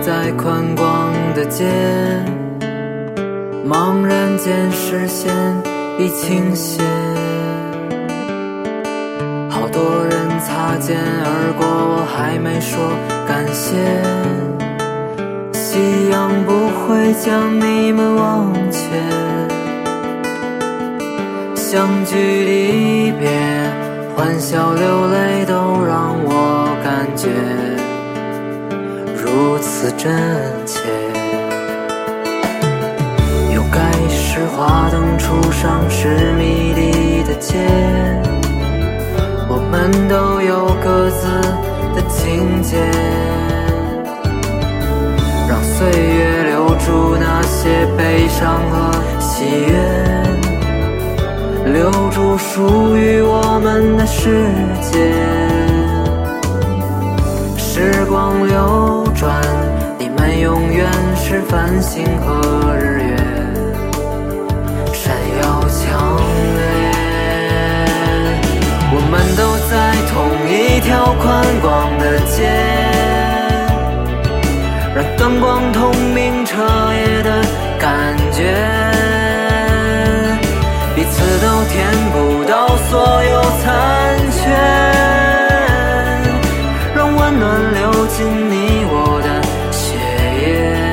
在宽广的街，茫然间视线已倾斜，好多人擦肩而过，我还没说感谢。夕阳不会将你们忘却，相聚离别，欢笑流泪，都让我感觉如此真切。又该是华灯初上时迷离的街，我们都有各自的情节，让岁月留住那些悲伤和喜悦，留住属于我们的世界。时光流转，你们永远是繁星和日月，闪耀强烈。我们都在同一条宽广的街，让灯光通明彻夜的感觉，彼此都填补到所有残缺，让温暖流进你我的血液。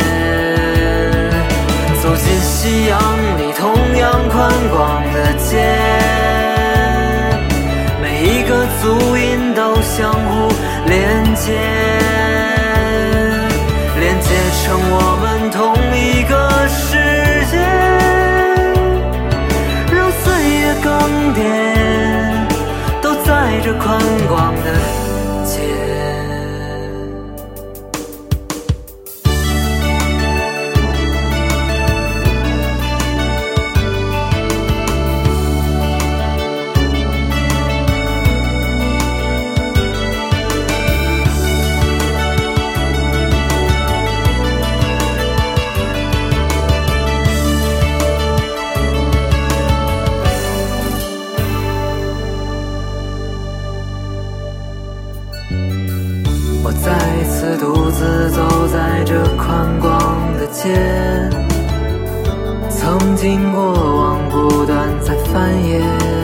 走进夕阳里同样宽广的街，每一个足印都相互连接，连接成我们同一个世界，让岁月更迭都在这宽广的街。我再次独自走在这宽广的街，曾经过往不断在翻页，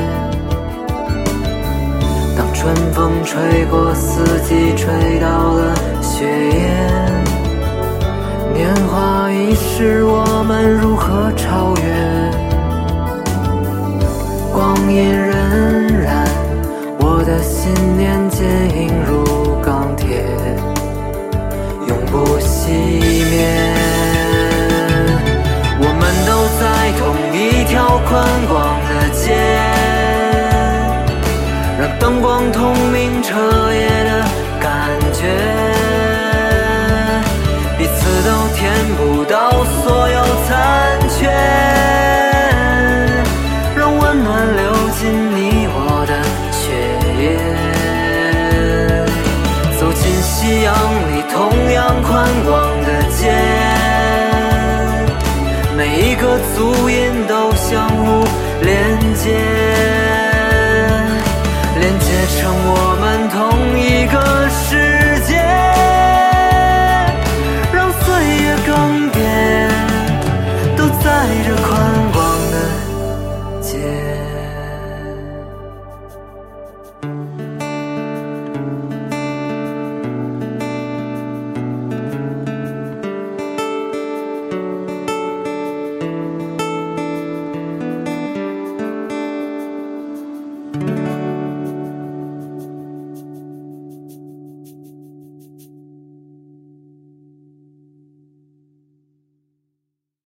当春风吹过四季，吹到了雪夜，年华易逝，我们如何超越？光阴荏苒，我的信念坚硬如钢铁，永不熄灭。我们都在同一条宽广的街，让灯光通明彻夜的感觉，彼此都填补到所有残缺，让温暖流进你我的血液。走进夕阳里同样宽广的街，每一个足印都相互连